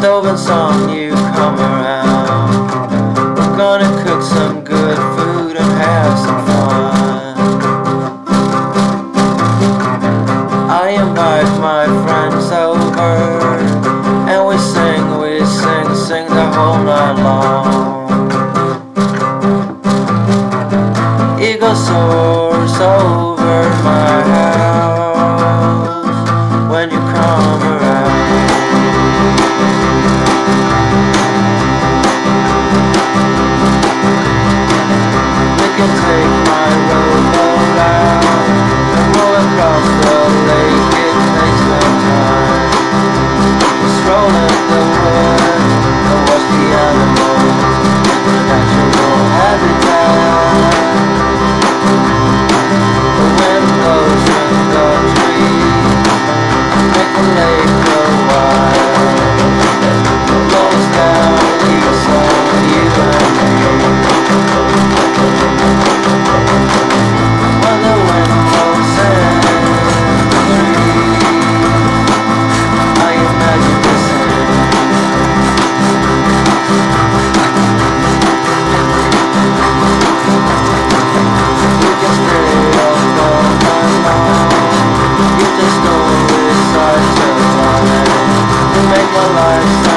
stove and song, you come around. We're gonna cook some good food and have some fun. I invite my friends over, and we sing the whole night long. Eagle soars over my house when you come around. We can take my rowboat out and roll across the lake. It takes no time. Just roll in the woods and watch the animals in their natural habitat. The wind blows in the trees, make the lake go wild. It blows down leaves on you and me. When the wind blows in the trees, I imagine the same. We can stay up all night long. You just know it's such a lie to make my life